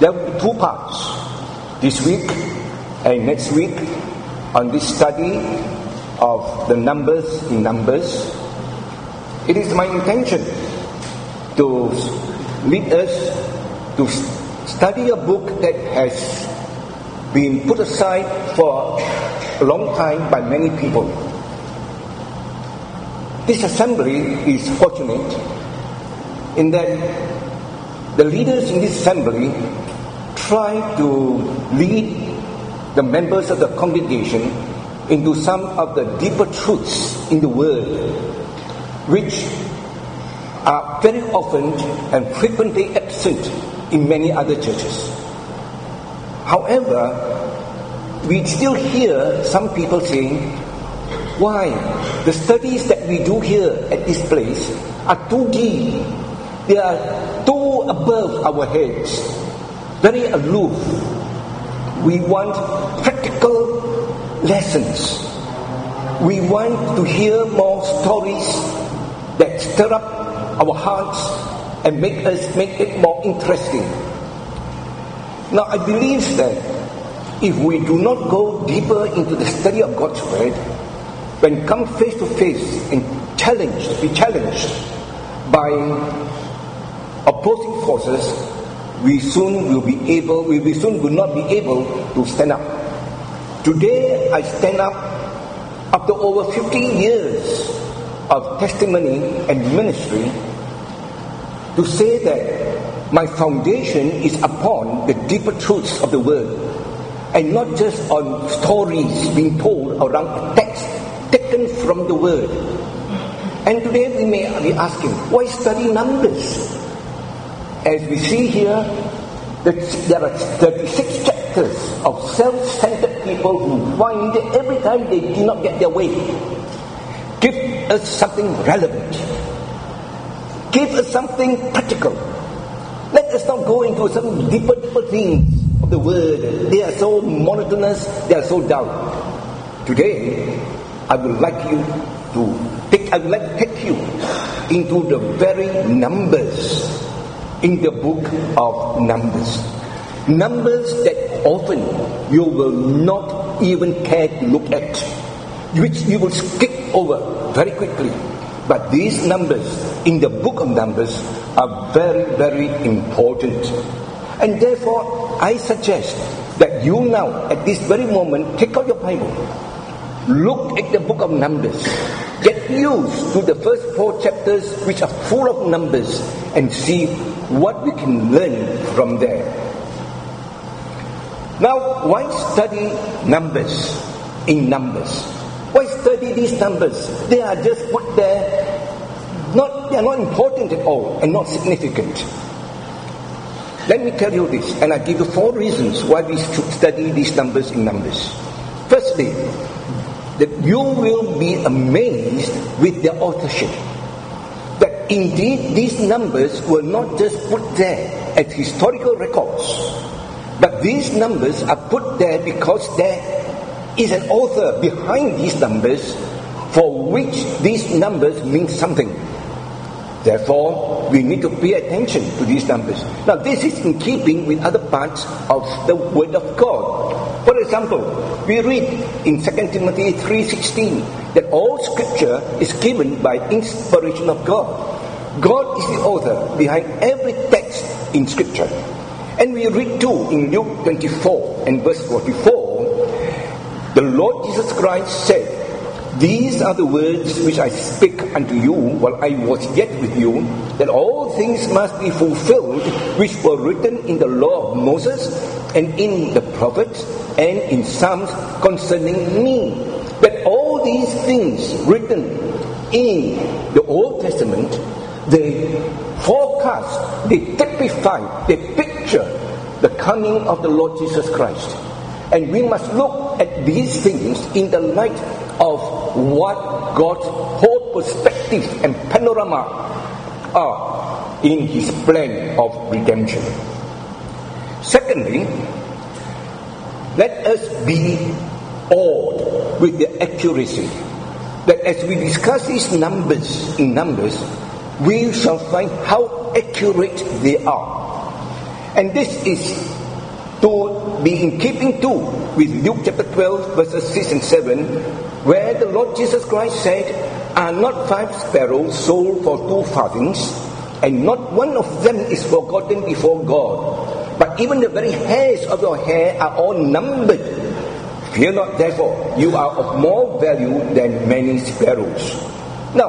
There will be 2 parts, this week and next week, on this study of the numbers in Numbers. It is my intention to lead us to study a book that has been put aside for a long time by many people. This assembly is fortunate in that the leaders in this assembly try to lead the members of the congregation into some of the deeper truths in the Word, which are very often and frequently absent in many other churches. However, we still hear some people saying, why? The studies that we do here at this place are too deep. They are too above our heads, very aloof. We want practical lessons. We want to hear more stories that stir up our hearts and make it more interesting. Now, I believe that if we do not go deeper into the study of God's Word, when come face to face and be challenged by opposing forces, we soon will not be able to stand up. Today, I stand up after over 50 years of testimony and ministry to say that my foundation is upon the deeper truths of the Word, and not just on stories being told around a text taken from the Word. And today we may be asking, why study Numbers? As we see here, there are 36 chapters of self-centered people who find every time they do not get their way. Give us something relevant. Give us something practical. Let us not go into some deeper things of the Word. They are so monotonous, they are so dull. Today, I would like to take you into the very numbers in the book of Numbers. Numbers that often you will not even care to look at, which you will skip over very quickly. But these numbers in the book of Numbers are very, very important. And therefore, I suggest that you now, at this very moment, take out your Bible, look at the book of Numbers, get used to the first 4 chapters which are full of numbers, and see what we can learn from there. Now, why study numbers in Numbers? Why study these numbers? They are just put there. They are not important at all and not significant. Let me tell you this, and I give you 4 reasons why we should study these numbers in Numbers. Firstly, that you will be amazed with their authorship. That indeed these numbers were not just put there as historical records, but these numbers are put there because there is an author behind these numbers for which these numbers mean something. Therefore, we need to pay attention to these numbers. Now, this is in keeping with other parts of the Word of God. For example, we read in 2 Timothy 3:16 that all Scripture is given by inspiration of God. God is the author behind every text in Scripture. And we read too in Luke 24 and verse 44, the Lord Jesus Christ said, "These are the words which I speak unto you while I was yet with you, that all things must be fulfilled which were written in the law of Moses and in the prophets and in Psalms concerning me." That all these things written in the Old Testament, they forecast, they typify, they picture the coming of the Lord Jesus Christ. And we must look at these things in the light of what God's whole perspective and panorama are in His plan of redemption. Secondly, let us be awed with the accuracy that as we discuss these numbers in Numbers, we shall find how accurate they are. And this is to be in keeping too with Luke chapter 12 verses 6 and 7, where the Lord Jesus Christ said, "Are not 5 sparrows sold for 2 farthings, and not one of them is forgotten before God? But even the very hairs of your hair are all numbered. Fear not therefore, you are of more value than many sparrows." Now,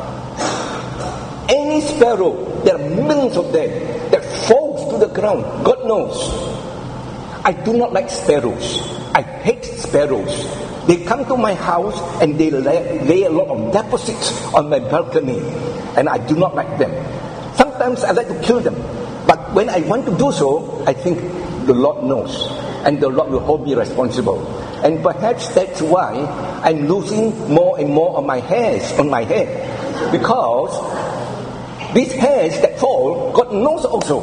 any sparrow, there are millions of them, that falls to the ground, God knows. I do not like sparrows. I hate sparrows. They come to my house and they lay a lot of deposits on my balcony, and I do not like them. Sometimes I like to kill them, but when I want to do so, I think the Lord knows, and the Lord will hold me responsible. And perhaps that's why I'm losing more and more of my hairs on my head, because these hairs that fall, God knows also.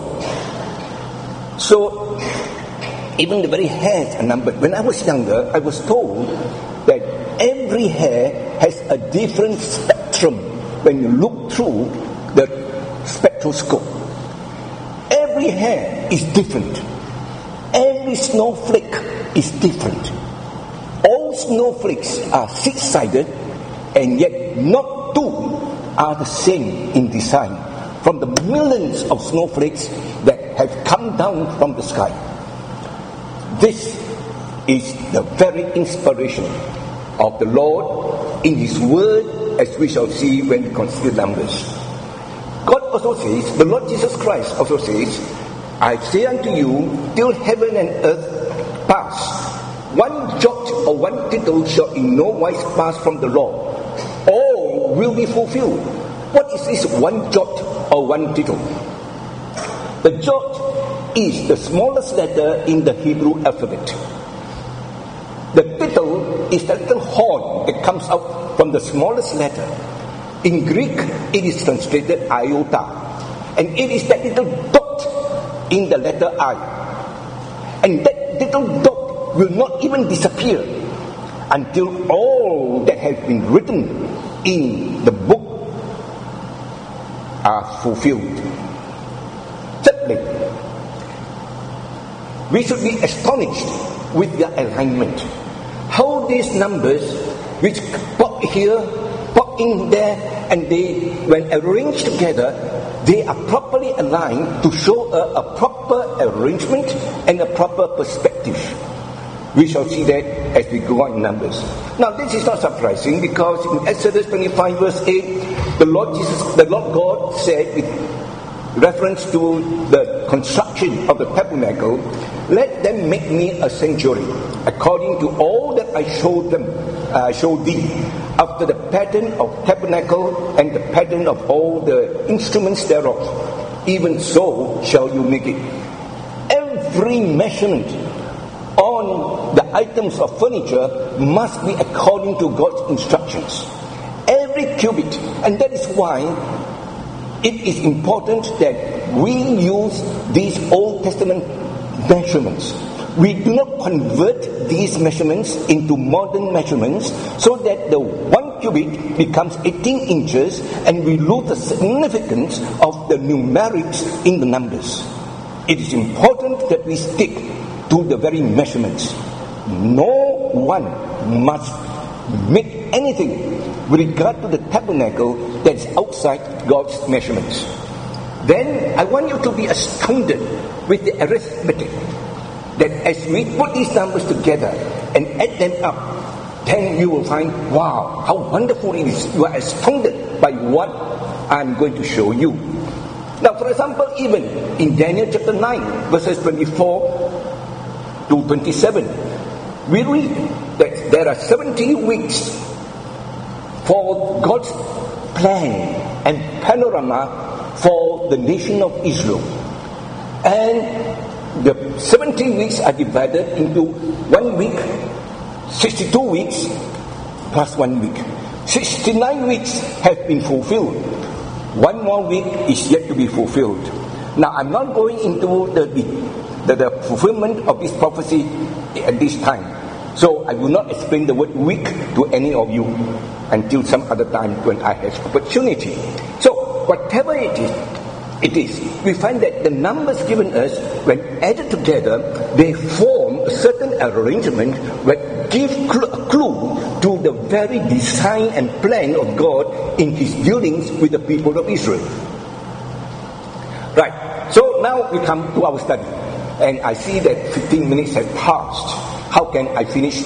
So even the very hairs are numbered. When I was younger, I was told that every hair has a different spectrum when you look through the spectroscope. Every hair is different. Every snowflake is different. All snowflakes are 6-sided, and yet not 2 are the same in design, from the millions of snowflakes that have come down from the sky. This is the very inspiration of the Lord in His Word, as we shall see when we consider Numbers. God also says, the Lord Jesus Christ also says, "I say unto you, till heaven and earth pass, one jot or one tittle shall in no wise pass from the law. All will be fulfilled." What is this one jot or one tittle? The jot is the smallest letter in the Hebrew alphabet. The tittle is the little horn that comes out from the smallest letter. In Greek, it is translated iota, and it is that little dot in the letter I. And that little dot will not even disappear until all that has been written in the book are fulfilled. Thirdly, we should be astonished with their alignment. How these numbers, which pop here, pop in there, and they, when arranged together, they are properly aligned to show a proper arrangement and a proper perspective. We shall see that as we go on in Numbers. Now, this is not surprising, because in Exodus 25 verse 8, the Lord God said, with reference to the construction of the tabernacle, "Let them make me a sanctuary, according to all that I showed thee, after the pattern of tabernacle and the pattern of all the instruments thereof. Even so shall you make it." Every measurement on the items of furniture must be according to God's instructions. Every cubit. And that is why it is important that we use these Old Testament measurements. We do not convert these measurements into modern measurements, so that the 1 cubit becomes 18 inches and we lose the significance of the numerics in the numbers. It is important that we stick to the very measurements. No one must make anything with regard to the tabernacle that is outside God's measurements. Then I want you to be astounded with the arithmetic, that as we put these numbers together and add them up, then you will find, wow, how wonderful it is. You are astounded by what I'm going to show you. Now, for example, even in Daniel chapter 9, verses 24 to 27, we read that there are 70 weeks for God's plan and panorama for the nation of Israel. And the 70 weeks are divided into 1 week, 62 weeks, plus 1 week. 69 weeks have been fulfilled. 1 more week is yet to be fulfilled. Now, I'm not going into the fulfillment of this prophecy at this time. So I will not explain the word week to any of you until some other time when I have opportunity. So whatever it is, it is. We find that the numbers given us, when added together, they form a certain arrangement that give a clue to the very design and plan of God in His dealings with the people of Israel. Right, so now we come to our study. And I see that 15 minutes have passed. How can I finish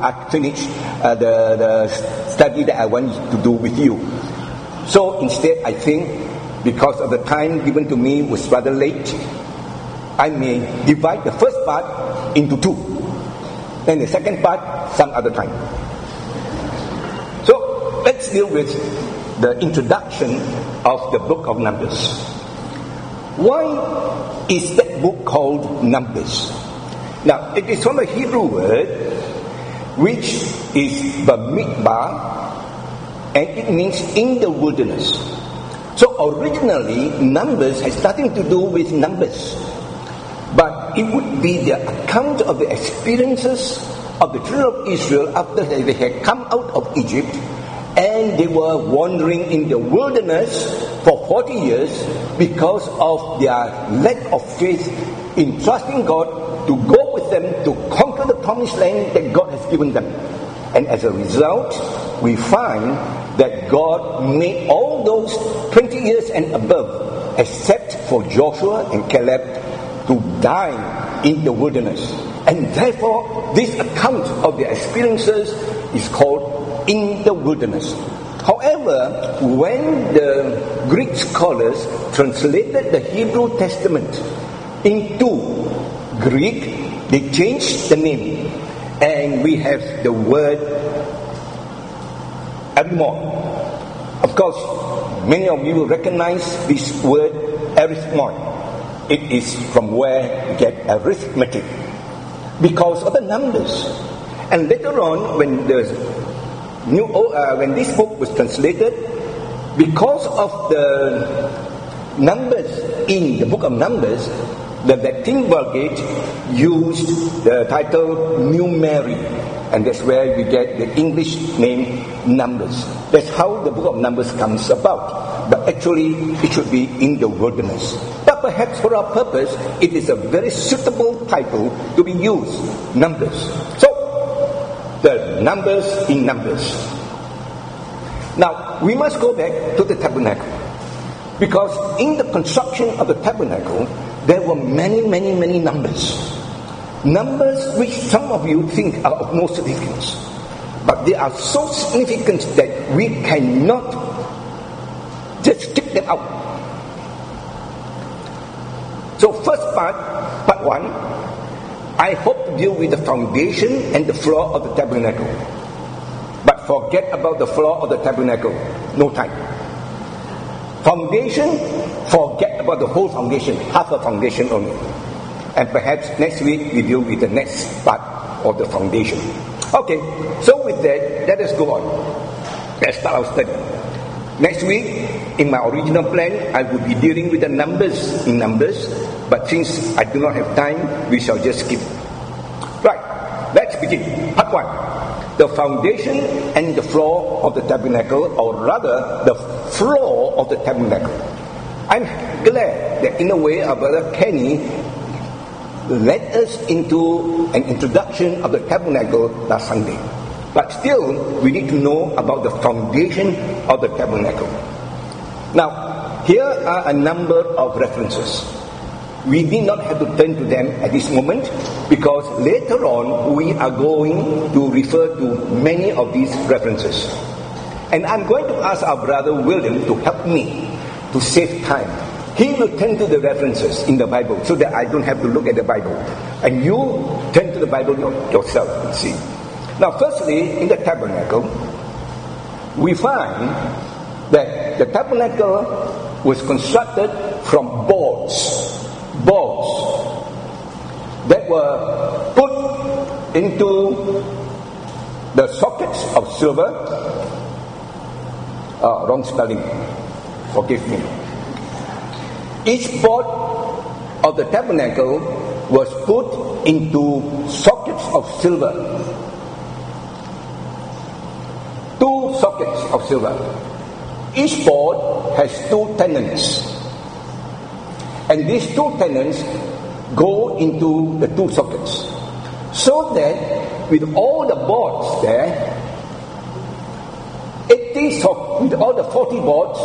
the study that I want to do with you? So instead, I think, because of the time given to me was rather late, I may divide the first part into two, and the second part some other time. So let's deal with the introduction of the book of Numbers. Why is that book called Numbers? Now, it is from a Hebrew word which is Bamidbar, and it means in the wilderness. So originally, Numbers has nothing to do with numbers, but it would be the account of the experiences of the children of Israel after they had come out of Egypt, and they were wandering in the wilderness for 40 years because of their lack of faith in trusting God to go with them to conquer the promised land that God has given them. And as a result, we find that God made all those 20 years and above, except for Joshua and Caleb, to die in the wilderness. And therefore, this account of their experiences is called In the Wilderness. However, when the Greek scholars translated the Hebrew Testament into Greek, they changed the name, and we have the word Arimon. Of course, many of you will recognize this word arithmon. It is from where we get arithmetic, because of the numbers. And later on, when when this book was translated, because of the numbers in the book of Numbers, the Latin Vulgate used the title Numeri, and that's where we get the English name Numbers. That's how the book of Numbers comes about. But actually, it should be In the Wilderness. But perhaps for our purpose, it is a very suitable title to be used, Numbers. So, the numbers in Numbers. Now, we must go back to the tabernacle, because in the construction of the tabernacle, there were many numbers. Numbers which some of you think are of no significance, but they are so significant that we cannot just skip them out. So first part 1, I hope to deal with the foundation and the floor of the tabernacle. But forget about the floor of the tabernacle. No time. Foundation, forget about the whole foundation, half a foundation only. And perhaps next week we deal with the next part of the foundation. Okay, so with that, let us go on. Let's start our study. Next week, in my original plan, I will be dealing with the numbers in Numbers, but since I do not have time, we shall just skip. Right, let's begin. Part 1. The foundation and the floor of the tabernacle, or rather, the floor of the tabernacle. I'm glad that in a way our brother Kenny led us into an introduction of the tabernacle last Sunday. But still, we need to know about the foundation of the tabernacle. Now, here are a number of references. We need not have to turn to them at this moment, because later on we are going to refer to many of these references. And I'm going to ask our brother William to help me to save time. He will turn to the references in the Bible so that I don't have to look at the Bible. And you turn to the Bible yourself and see. Now, firstly, in the tabernacle, we find that the tabernacle was constructed from boards that were put into the sockets of silver. Wrong spelling. Forgive me. Each board of the tabernacle was put into sockets of silver. 2 sockets of silver. Each board has 2 tenons. And these 2 tenons go into the 2 sockets. So that with all the boards there, with all the 40 boards,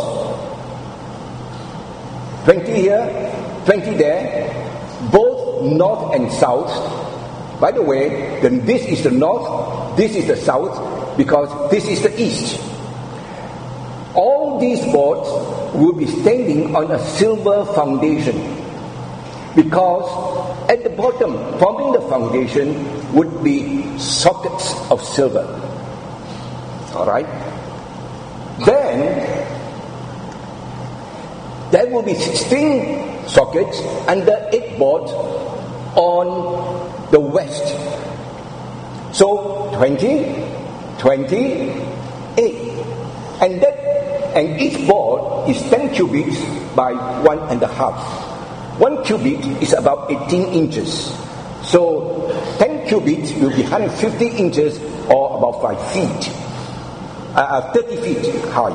20 here, 20 there, both north and south. By the way, this is the north, this is the south, because this is the east. All these boards will be standing on a silver foundation, because at the bottom, forming the foundation, would be sockets of silver. Alright? Then, there will be 16 sockets under 8 boards on the west. So, 20, 20, 8. And each board is 10 cubits by 1.5. 1 cubit is about 18 inches. So 10 cubits will be 150 inches or about 5 feet. 30 feet high.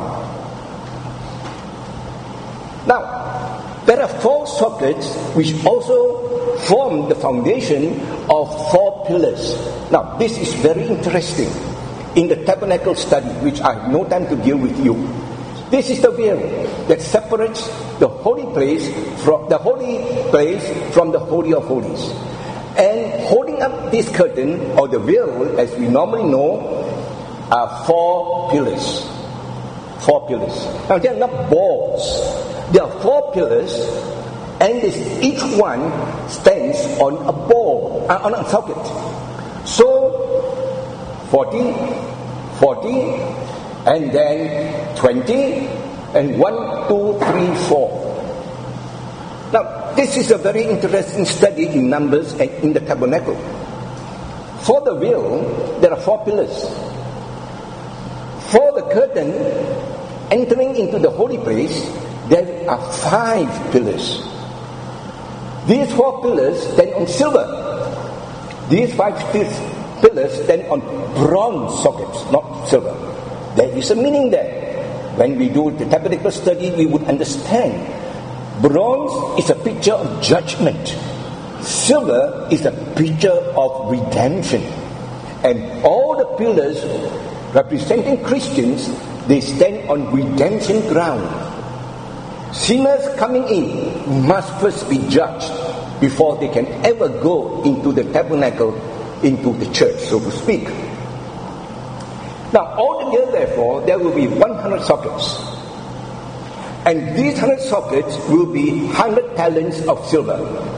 Now, there are 4 sockets which also form the foundation of 4 pillars. Now, this is very interesting in the tabernacle study, which I have no time to deal with you. This is the veil that separates the holy place from the Holy of Holies. And holding up this curtain, or the veil as we normally know, are 4 pillars. 4 pillars. Now they are not boards. There are 4 pillars, and each one stands on a board, on a socket. So 40, 40, and then 20, and 1, 2, 3, 4. Now, this is a very interesting study in numbers and in the tabernacle. For the veil, there are 4 pillars. For the curtain entering into the holy place, there are 5 pillars. These 4 pillars stand on silver. These 5 pillars stand on bronze sockets, not silver. There is a meaning there. When we do the tabernacle study, we would understand. Bronze is a picture of judgment. Silver is a picture of redemption. And all the pillars representing Christians, they stand on redemption ground. Sinners coming in must first be judged before they can ever go into the tabernacle, into the church, so to speak. Now, altogether, therefore, there will be 100 sockets. And these 100 sockets will be 100 talents of silver.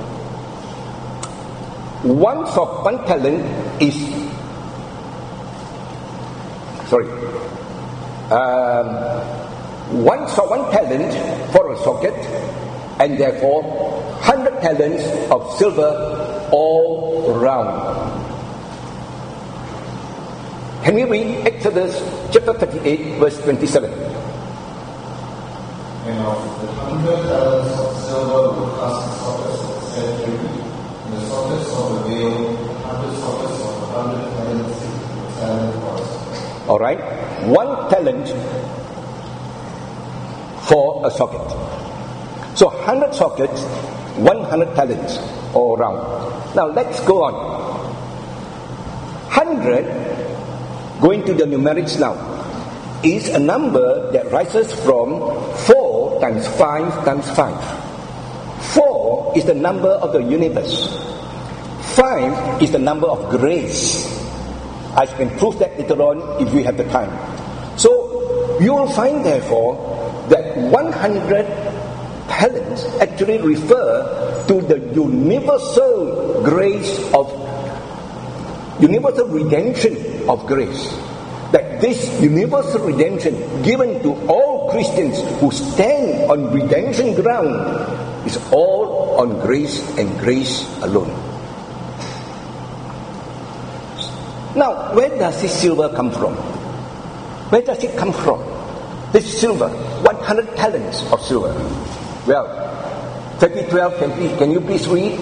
One talent is... one talent for a socket, and therefore 100 talents of silver all round. Can we read Exodus chapter 38, verse 27? And of the 100 talents of silver will cast the sockets of the said cherubim, and the sockets of the veil, 100 sockets of the 100 talent parts. Alright, 1 talent for a socket. So 100 sockets, 100 talents all round. Now let's go on. 100, going to the numerics now, is a number that rises from 4 times 5 times 5. 4 is the number of the universe. 5 is the number of grace. I can prove that later on if we have the time. So you will find therefore that 100 talents actually refer to the universal grace of universal redemption of grace. That this universal redemption given to all Christians who stand on redemption ground is all on grace and grace alone. Now, where does this silver come from? Where does it come from? This silver, 100 talents of silver. Well, 30:12, can you please read?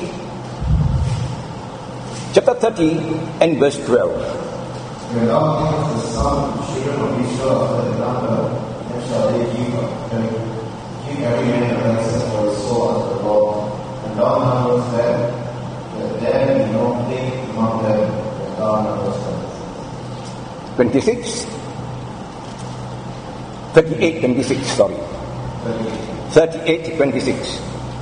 Chapter 30 and verse 12. When thou givest the sum of the children of Israel after the number, then shall they give every man a ransom for his soul unto the Lord. And God numbers them, that there be no plague among them, when God numbers them. 26. 38, 26, sorry. 38, 26.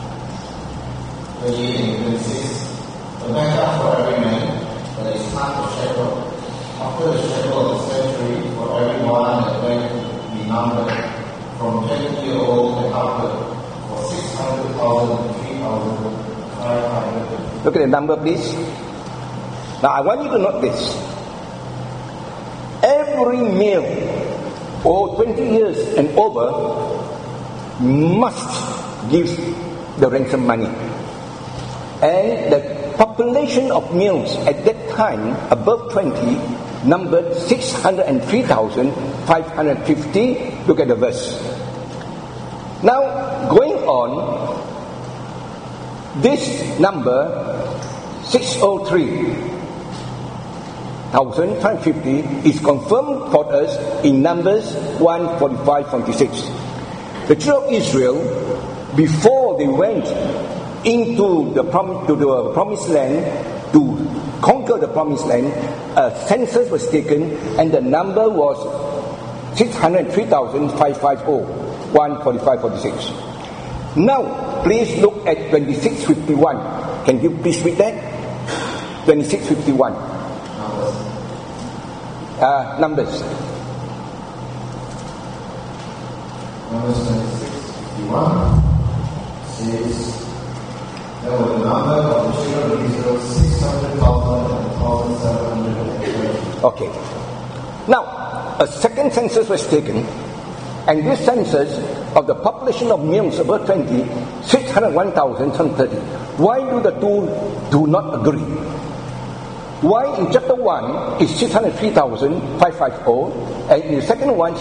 38 and 26. The measure for every man, that is half a shekel, after the shekel of the century, for every one that went to be numbered, from 20-year-old and upward, for 600,000 and 3,500. Look at the number, please. Now, I want you to note this. Every male, 20 years and over, must give the ransom money. And the population of males at that time, above 20, numbered 603,550. Look at the verse. Now, going on, this number, 603,550, is confirmed for us in Numbers 1:45-46. The children of Israel, before they went into the promised land to conquer the promised land, a census was taken and the number was 603,550, 1:45-46. Now, please look at 26:51. Can you please read that? 26:51. Numbers. Numbers 26:51 says, there were the number of the children of Israel 600,000 and 1,730. Okay. Now, a second census was taken, and this census of the population of males above 20, 601,730. Why do the two do not agree? Why in chapter 1 is 603,550, and in the second one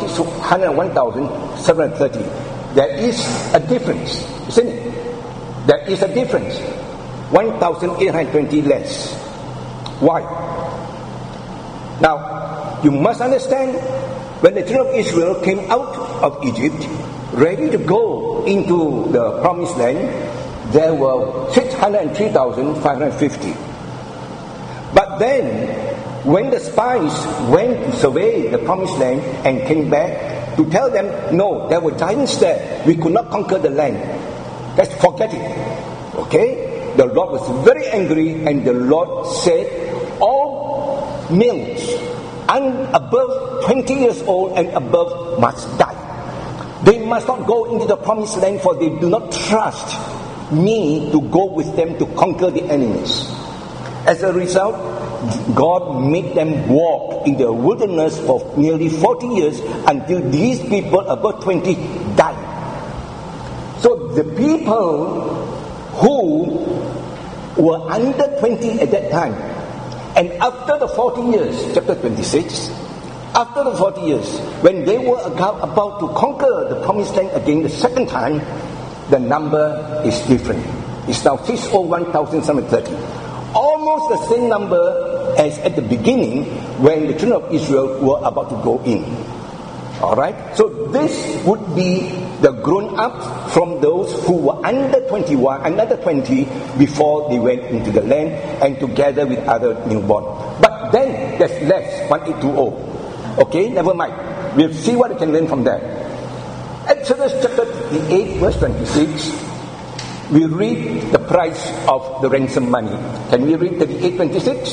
601,730? There is a difference, isn't it? There is a difference. 1,820 less. Why? Now, you must understand, when the children of Israel came out of Egypt, ready to go into the promised land, there were 603,550. But then, when the spies went to survey the promised land and came back to tell them, no, there were giants there, we could not conquer the land. Let's forget it. Okay? The Lord was very angry, and the Lord said, all males above 20 years old and above must die. They must not go into the promised land, for they do not trust me to go with them to conquer the enemies. As a result, God made them walk in the wilderness for nearly 40 years until these people above 20 died. So the people who were under 20 at that time, and after the 40 years, chapter 26, after the 40 years, when they were about to conquer the promised land again the second time, the number is different. It's now 601,730. Almost the same number as at the beginning when the children of Israel were about to go in. Alright? So this would be the grown-ups from those who were under 21, another 20 before they went into the land, and together with other newborn. But then there's less, 1820. Okay? Never mind. We'll see what we can learn from that. Exodus chapter 8 verse 26, we read the price of the ransom money. Can we read 38:26?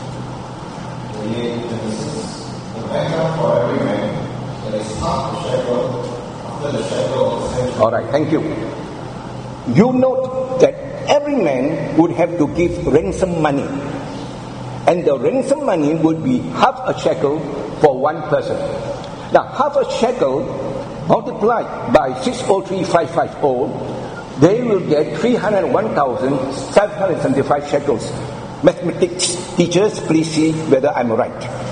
38:26. The measure for every man, that is half the shekel, after the shekel of the century. Alright, thank you. You note that every man would have to give ransom money. And the ransom money would be half a shekel for one person. Now, half a shekel multiplied by 603,550, they will get 301,775 shekels. Mathematics teachers, please see whether I'm right.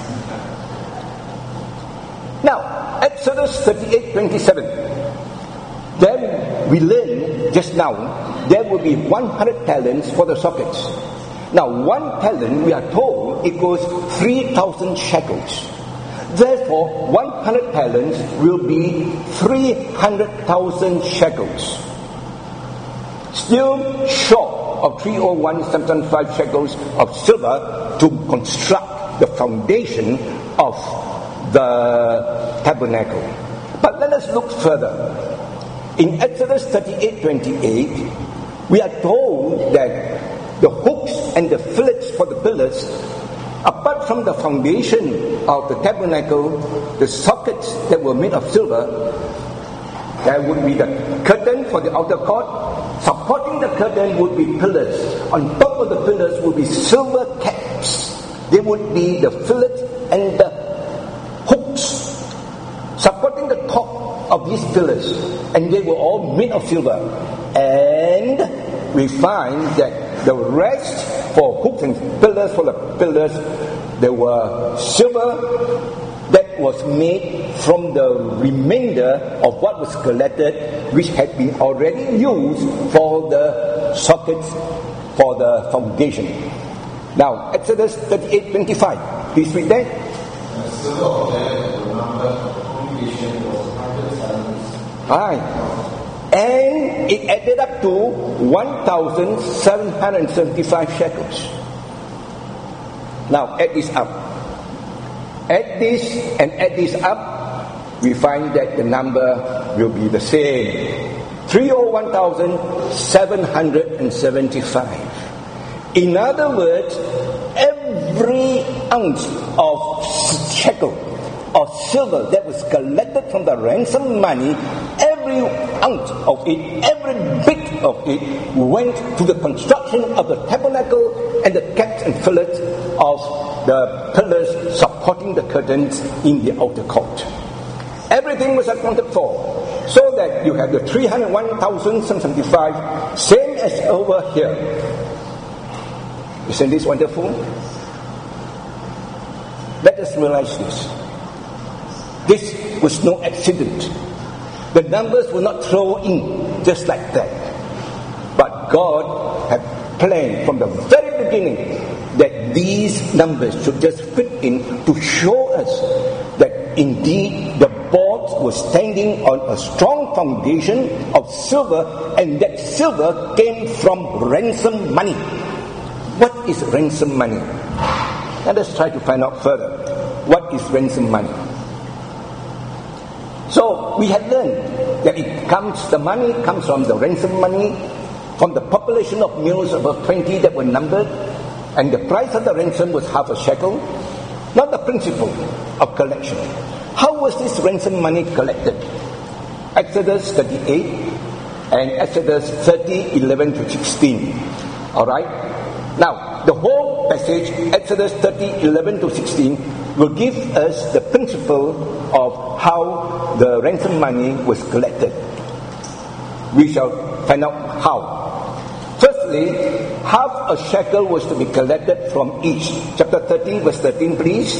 Now, Exodus 38:27. Then we learn just now, there will be 100 talents for the sockets. Now, 1 talent, we are told, equals 3,000 shekels. Therefore, 100 talents will be 300,000 shekels. Still short of 301.75 shekels of silver to construct the foundation of the tabernacle. But let us look further. In Exodus 38:28, we are told that the hooks and the fillets for the pillars, apart from the foundation of the tabernacle, the sockets that were made of silver, there would be the curtain for the outer court. Supporting the curtain would be pillars. On top of the pillars would be silver caps. There would be the fillet and the hooks supporting the top of these pillars, and they were all made of silver. And we find that the rest for hooks and pillars, for the pillars, there were silver that was made from the remainder of what was collected, which had been already used for the sockets for the foundation. Now, Exodus 38:25. Please read that. And the silver of the number of the congregation was 100 talents. Alright. And it added up to 1,775 shekels. Now, add this up. Add this and add this up, we find that the number will be the same. 301,775. In other words, every ounce of shekel of silver that was collected from the ransom money, every ounce of it, every bit of it went to the construction of the tabernacle and the caps and fillets of the pillars supporting the curtains in the outer court. Everything was accounted for, so that you have the 301,775, same as over here. Isn't this wonderful? Let us realize this. This was no accident. The numbers were not thrown in just like that. But God had planned from the very beginning that these numbers should just fit in to show us that indeed the board was standing on a strong foundation of silver, and that silver came from ransom money. What is ransom money? Let us try to find out further. What is ransom money? So we had learned that the money comes from the ransom money, from the population of males above 20 that were numbered, and the price of the ransom was half a shekel. Not the principle of collection. How was this ransom money collected? Exodus 38 and Exodus 30:11-16. Alright? Now, the whole passage, Exodus 30:11-16, will give us the principle of how the ransom money was collected. We shall find out how. Firstly, half a shekel was to be collected from each. Chapter 30, verse 13, please.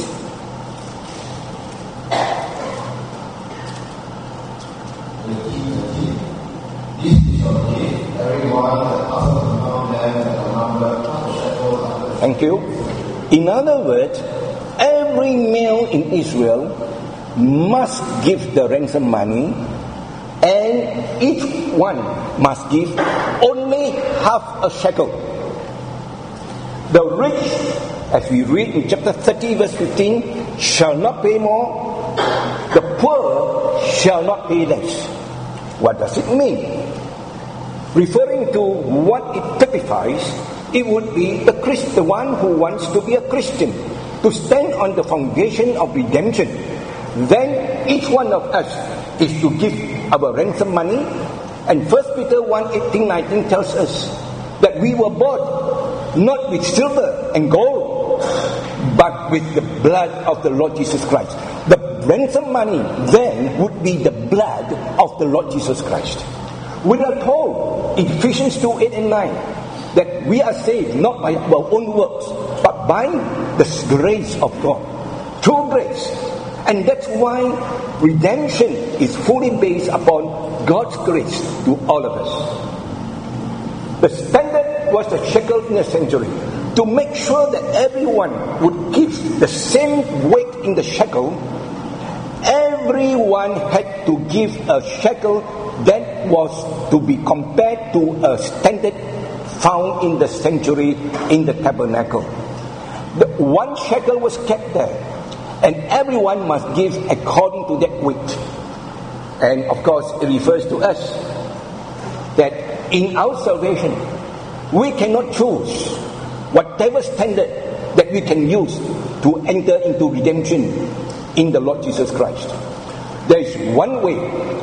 This is your gift, everyone that passes among them at the number of a shekel. Thank you. In other words, every male in Israel must give the ransom money, and each one must give only half a shekel. The rich, as we read in chapter 30 verse 15, shall not pay more. The poor shall not pay less. What does it mean? Referring to what it typifies, it would be the one who wants to be a Christian, to stand on the foundation of redemption. Then each one of us is to give our ransom money. And 1 Peter 1:18-19 tells us that we were bought not with silver and gold, but with the blood of the Lord Jesus Christ. The ransom money then would be the blood of the Lord Jesus Christ. We are told in Ephesians 2:8 and 9 that we are saved not by our own works, but by the grace of God. Through grace. And that's why redemption is fully based upon God's grace to all of us. The standard was the shekel in the sanctuary. To make sure that everyone would give the same weight in the shekel, everyone had to give a shekel that was to be compared to a standard found in the sanctuary in the tabernacle. The 1 shekel was kept there, and everyone must give according to that weight. And of course, it refers to us that in our salvation, we cannot choose whatever standard that we can use to enter into redemption in the Lord Jesus Christ. There is one way.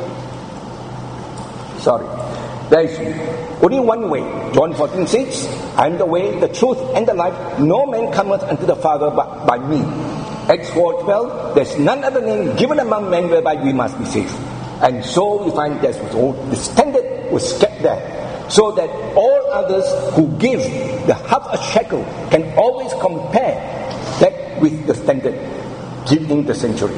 There is only one way. John 14:6, I am the way, the truth, and the life. No man cometh unto the Father but by me. Acts 4:12, there's none other name given among men whereby we must be saved. And so we find that the standard was kept there, so that all others who give the half a shekel can always compare that with the standard given in the sanctuary.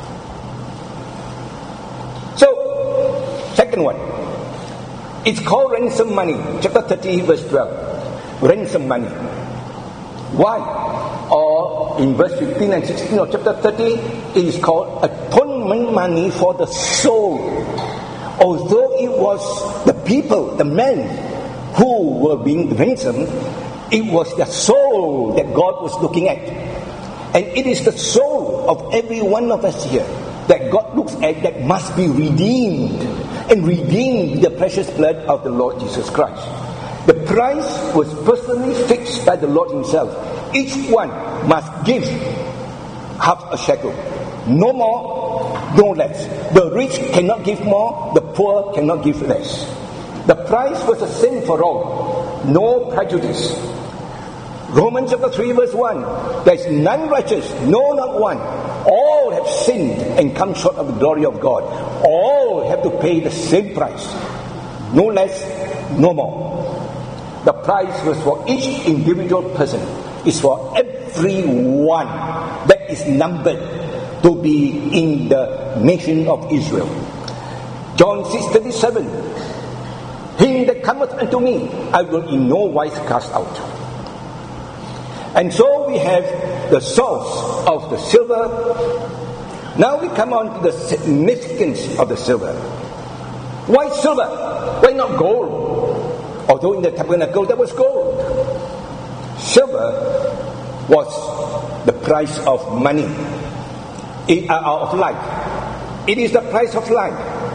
So, second one, it's called ransom money. Chapter 30 verse 12. Ransom money. Why? Or in verse 15 and 16 of chapter 30, it is called atonement money for the soul. Although it was the people, the men who were being ransomed, it was the soul that God was looking at. And it is the soul of every one of us here that God looks at, that must be redeemed, and redeemed with the precious blood of the Lord Jesus Christ. The price was personally fixed by the Lord himself. Each one must give half a shekel. No more, no less. The rich cannot give more, the poor cannot give less. The price was the same for all. No prejudice. Romans chapter 3 verse 1. There is none righteous, no, not one. All have sinned and come short of the glory of God. All have to pay the same price. No less, no more. The price was for each individual person. It's for everyone that is numbered to be in the nation of Israel. John 6:37. Him that cometh unto me, I will in no wise cast out. And so we have the source of the silver. Now we come on to the significance of the silver. Why silver? Why not gold? Although in the tabernacle there was gold. Silver was the price of money, of life. It is the price of life.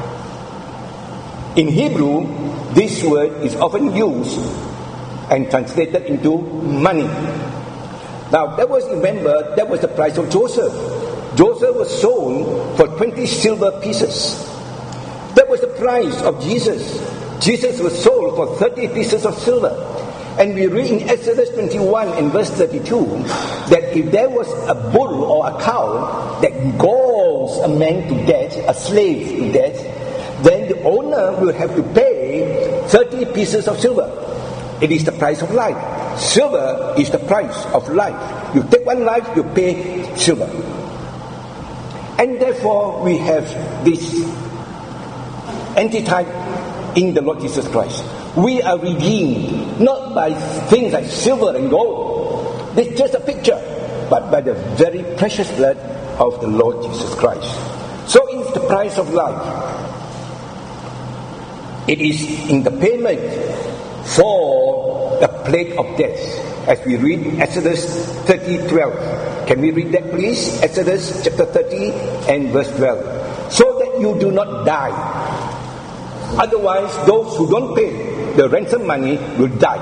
In Hebrew, this word is often used and translated into money. Now, that was the price of Joseph. Joseph was sold for 20 silver pieces. That was the price of Jesus. Jesus was sold for 30 pieces of silver. And we read in Exodus 21 and verse 32 that if there was a bull or a cow that galls a man to death, a slave to death, then the owner will have to pay 30 pieces of silver. It is the price of life. Silver is the price of life. You take one life, you pay silver. And therefore we have this antitype in the Lord Jesus Christ. We are redeemed not by things like silver and gold. It's just a picture, but by the very precious blood of the Lord Jesus Christ. So it's the price of life. It is in the payment for the plague of death. As we read Exodus 30:12. Can we read that please? Exodus chapter 30 and verse 12. So that you do not die. Otherwise, those who don't pay the ransom money will die.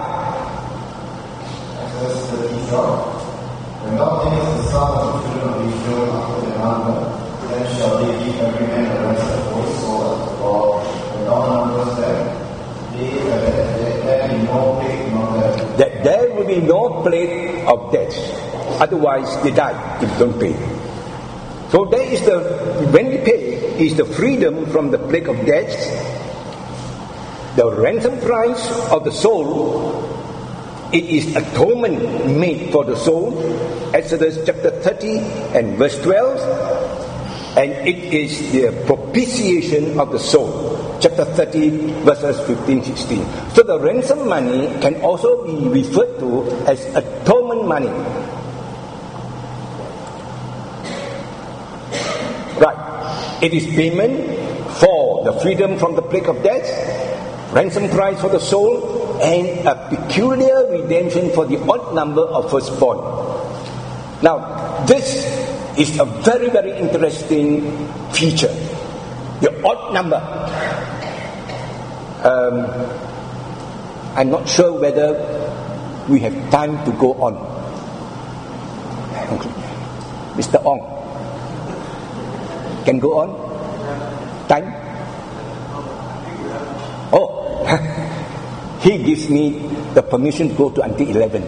Exodus 30:12. When thou takest the son of the children of Israel after their number, then shall they give every man the ransom for his soul. For when thou numberest them, there be no plague among them. That there will be no plague of death. Otherwise, they die if they don't pay. So there is when we pay, is the freedom from the plague of death. The ransom price of the soul, it is atonement made for the soul. Exodus chapter 30 and verse 12. And it is the propitiation of the soul. Chapter 30 verses 15-16. So the ransom money can also be referred to as atonement money. Right. It is payment for the freedom from the plague of death, ransom price for the soul, and a peculiar redemption for the odd number of firstborn. Now, this is a very, very interesting feature. The odd number. I'm not sure whether we have time to go on. Mr. Ong, can go on? Time? Oh, he gives me the permission to go to until 11.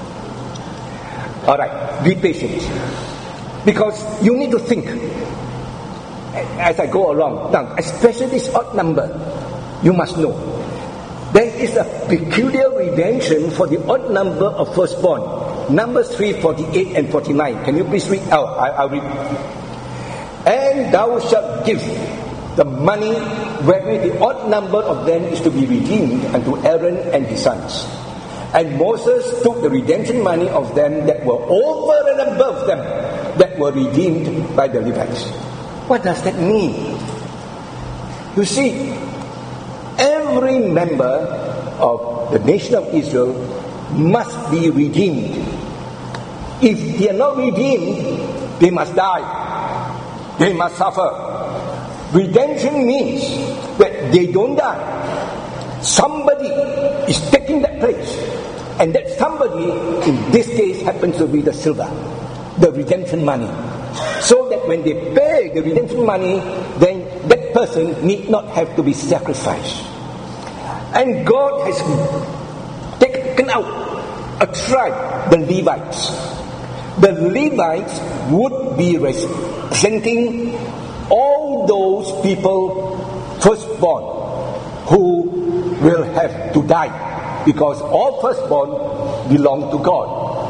Alright, be patient. Because you need to think as I go along. Now, especially this odd number, you must know. There is a peculiar redemption for the odd number of firstborn. Numbers 3, 48 and 49. Can you please read out? I'll read. And thou shalt give the money wherewith the odd number of them is to be redeemed unto Aaron and his sons. And Moses took the redemption money of them that were over and above them that were redeemed by the Levites. What does that mean? You see, every member of the nation of Israel must be redeemed. If they are not redeemed, they must die. They must suffer. Redemption means that they don't die. Somebody is taking that place. And that somebody, in this case, happens to be the silver, the redemption money. So that when they pay the redemption money, then that person need not have to be sacrificed. And God has taken out a tribe, the Levites. The Levites would be representing all those people, firstborn, who will have to die, because all firstborn belong to God.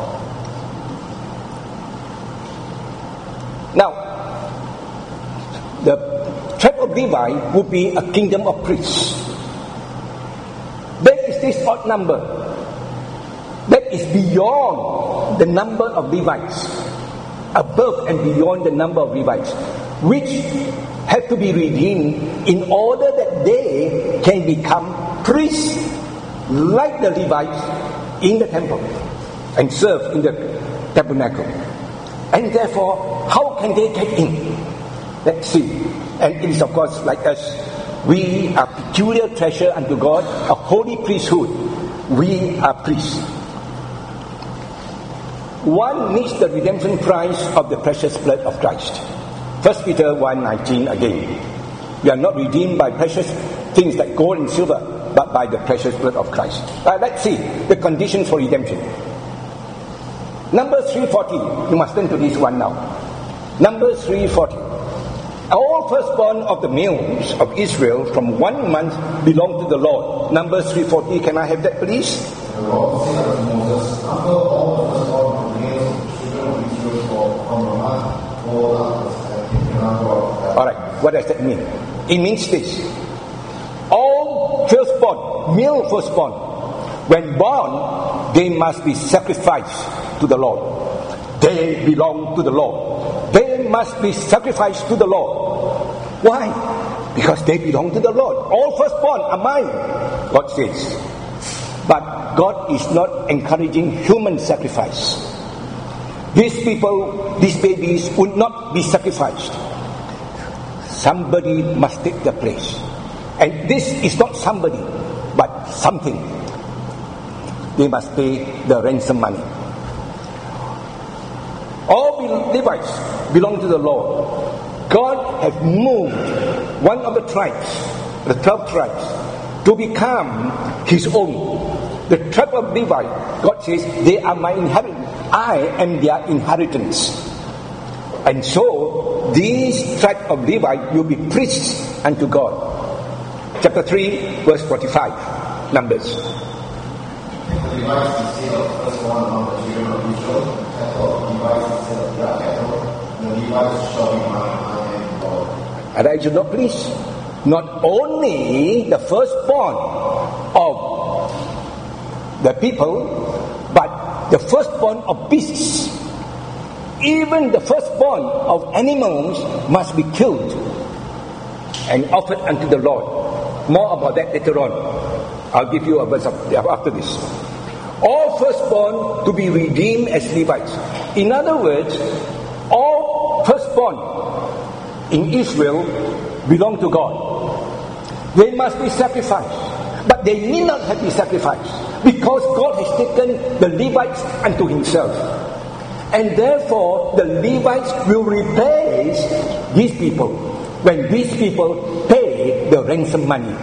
Now, the tribe of Levi would be a kingdom of priests. There is this odd number that is beyond the number of Levites, above and beyond the number of Levites, which have to be redeemed in order that they can become priests like the Levites in the temple and serve in the tabernacle. And therefore, how can they get in? Let's see. And it is of course like us. We are peculiar treasure unto God, a holy priesthood. We are priests. One needs the redemption price of the precious blood of Christ. 1 Peter 1:19 again. We are not redeemed by precious things like gold and silver, but by the precious blood of Christ. Let's see the conditions for redemption. Numbers 3:40. You must turn to this one now. Numbers 3:40. All firstborn of the males of Israel from 1 month belong to the Lord. Numbers 3:40. Can I have that, please? The Lord said unto Moses, number all the firstborn of the males of the children of Israel from a month all upwards, and take the number of them. Alright, what does that mean? It means this. All firstborn, male firstborn, when born, they must be sacrificed to the Lord. They belong to the Lord. They must be sacrificed to the Lord. Why? Because they belong to the Lord. All firstborn are mine, God says. But God is not encouraging human sacrifice. These people, these babies would not be sacrificed. Somebody must take their place. And this is not somebody, but something. They must pay the ransom money. All Levites belong to the Lord. God has moved one of the tribes, the 12 tribes, to become His own. The tribe of Levi, God says, they are my inheritance. I am their inheritance. And so, these tribe of Levi will be priests unto God. Chapter 3, verse 45, Numbers. The Levites is still the firstborn among the children of Israel. The Levites is still of their cattle. The Levites shall be mine, I am the Lord. And I should not please. Not only the firstborn of the people, but the firstborn of beasts. Even the firstborn of animals must be killed and offered unto the Lord. More about that later on. I'll give you a verse after this. All firstborn to be redeemed as Levites. In other words, all firstborn in Israel belong to God. They must be sacrificed. But they need not have been sacrificed, because God has taken the Levites unto himself. And therefore, the Levites will replace these people when these people pay the ransom money.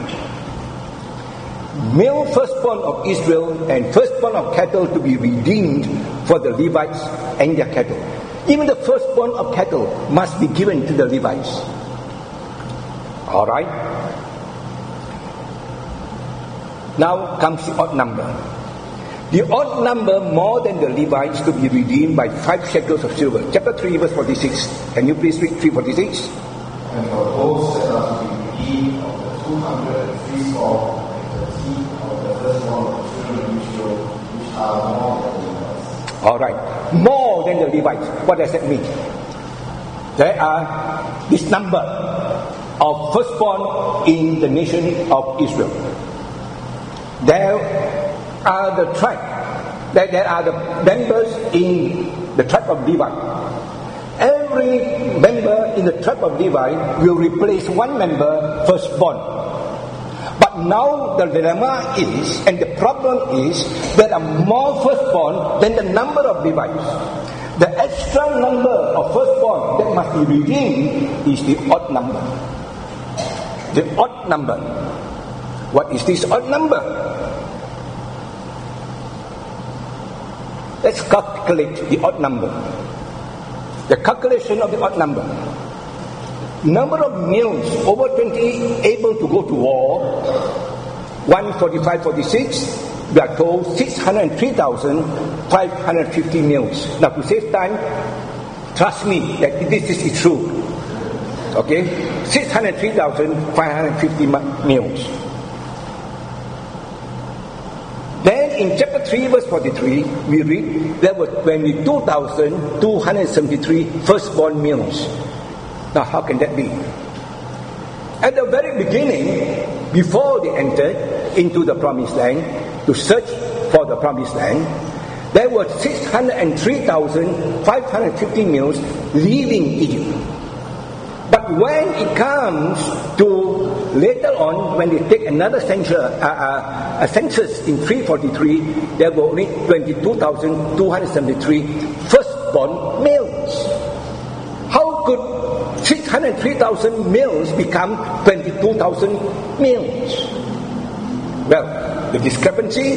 Male firstborn of Israel and firstborn of cattle to be redeemed for the Levites and their cattle. Even the firstborn of cattle must be given to the Levites. Alright? Now comes the odd number. The odd number more than the Levites to be redeemed by 5 shekels of silver. Chapter 3 verse 46. Can you please read 3:46? And for those that are to be redeemed of the 203 score, of the firstborn of the children of Israel, which are more than the Levites. Alright. More than the Levites. What does that mean? There are this number of firstborn in the nation of Israel. There are the tribe. There are the members in the tribe of Levi. Every member in the tribe of Levi will replace one member firstborn. But now the dilemma is, and the problem is, there are more firstborn than the number of Levites. The extra number of firstborn that must be redeemed is the odd number. The odd number. What is this odd number? Let's calculate the odd number. The calculation of the odd number. Number of males over 20 able to go to war, 145-46, we are told 603,550 males. Now to save time, trust me that this is true. Okay? 603,550 males. Then in chapter 3 verse 43, we read there were 22,273 firstborn males. Now how can that be? At the very beginning, before they entered into the promised land, to search for the promised land, there were 603,550 males leaving Egypt. But when it comes to later on, when they take another census in 343, there were only 22,273 firstborn males. How could 603,000 males become 22,000 males? Well, the discrepancy,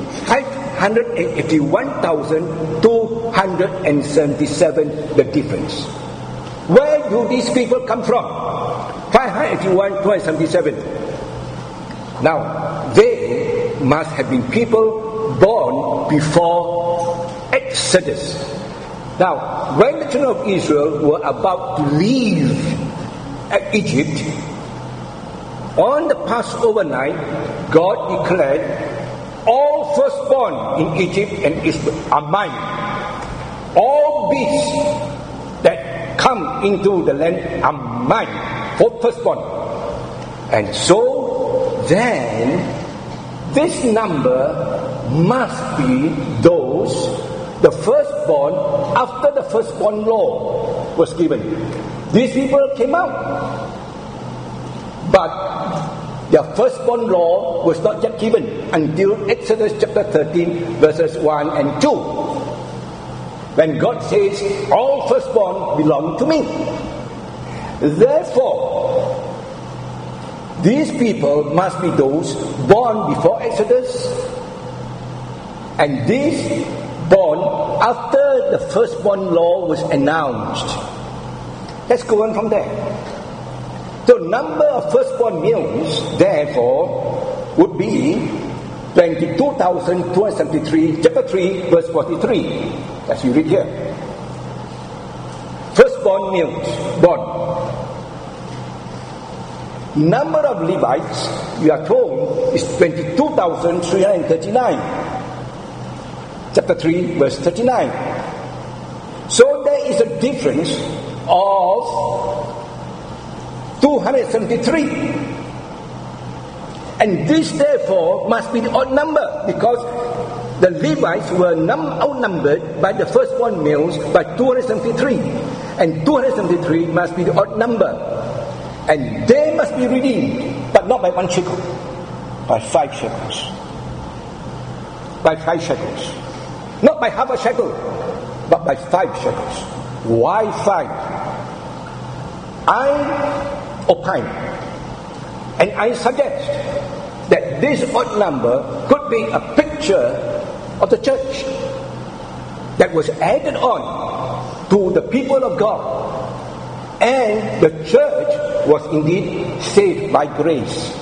581,277, the difference. Where do these people come from? 581,277. Now, they must have been people born before Exodus. Now, when the children of Israel were about to leave Egypt, on the Passover night, God declared, all firstborn in Egypt and Israel are mine. All beasts that come into the land are mine, for firstborn. And so then this number must be those, the firstborn, after the firstborn law was given. These people came out, but their firstborn law was not yet given until Exodus chapter 13 verses 1 and 2. When God says, all firstborn belong to me. Therefore, these people must be those born before Exodus, and these born after the firstborn law was announced. Let's go on from there. The number of firstborn males, therefore, would be 22,273, chapter 3, verse 43. As you read here. Firstborn males, born. Number of Levites, we are told, is 22,339. Chapter 3, verse 39. So there is a difference of 273. And this therefore must be the odd number, because the Levites were outnumbered by the firstborn males by 273. And 273 must be the odd number. And they must be redeemed, but not by 1 shekel, by 5 shekels. By 5 shekels. Not by half a shekel, but by 5 shekels. Why 5? I opine, and I suggest that this odd number could be a picture of the church that was added on to the people of God, and the church was indeed saved by grace.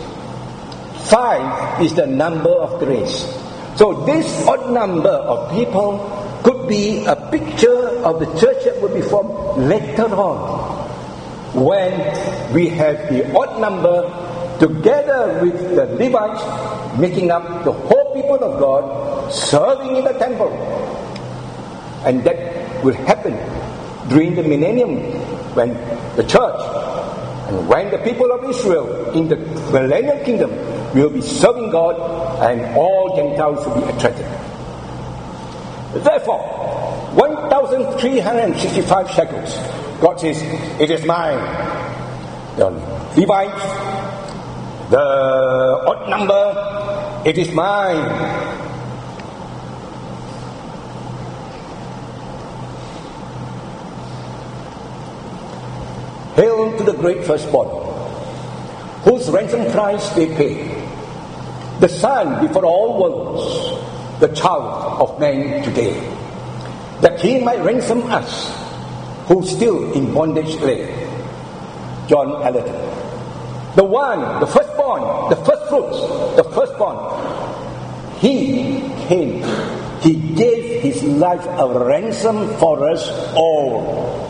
5 is the number of grace. So this odd number of people could be a picture of the church that will be formed later on, when we have the odd number together with the Levites making up the whole people of God, serving in the temple. And that will happen during the millennium, when the church and when the people of Israel in the millennial kingdom will be serving God, and all Gentiles will be attracted. Therefore, 1,365 shekels, God says, it is mine. The Levites, the odd number, it is mine. Hail to the great firstborn, whose ransom price they paid, the Son before all worlds, the child of man today, that he might ransom us, who still in bondage lay. John Allerton. The one, the firstborn, the firstfruits, the firstborn. He came. He gave his life a ransom for us all.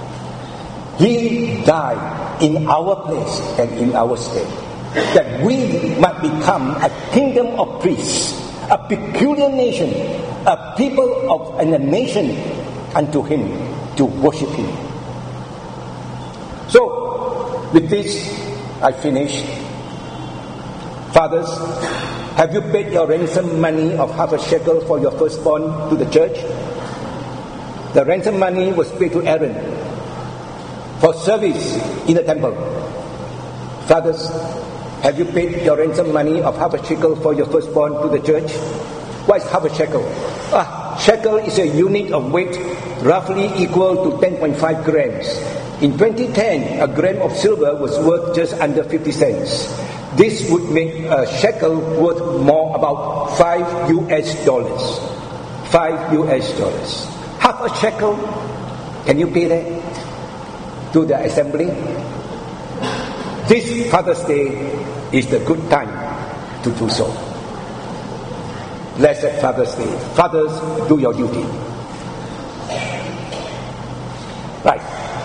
He died in our place and in our stead, that we might become a kingdom of priests, a peculiar nation, a people of and a nation unto him, to worship him. So, with this, I finish. Fathers, have you paid your ransom money of half a shekel for your firstborn to the church? The ransom money was paid to Aaron for service in the temple. Fathers, have you paid your ransom money of half a shekel for your firstborn to the church? What is half a shekel? Shekel is a unit of weight roughly equal to 10.5 grams. In 2010, a gram of silver was worth just under 50 cents. This would make a shekel worth more, about $5 US. $5 US. Half a shekel, can you pay that to the assembly? This Father's Day is the good time to do so. Blessed Father's Day. Fathers, do your duty. Right.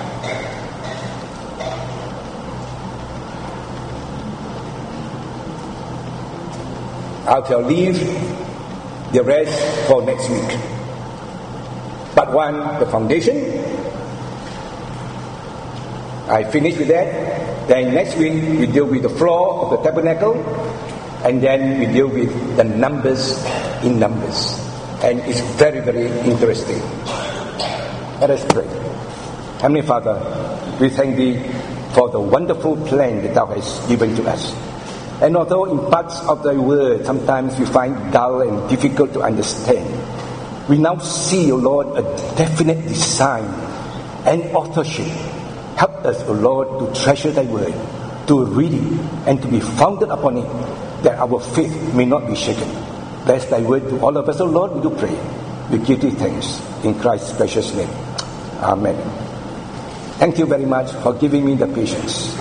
I shall leave the rest for next week. But one, the foundation, I finish with that. Then next week we deal with the floor of the tabernacle, and then we deal with the numbers in numbers. And it's very, very interesting. Let us pray. Heavenly Father, we thank Thee for the wonderful plan that Thou hast given to us. And although in parts of Thy word sometimes we find dull and difficult to understand, we now see, O Lord, a definite design and authorship. Help us, O Lord, to treasure Thy word, to read it, and to be founded upon it, that our faith may not be shaken. Bless Thy word to all of us, O Lord, we do pray. We give Thee thanks in Christ's precious name. Amen. Thank you very much for giving me the patience.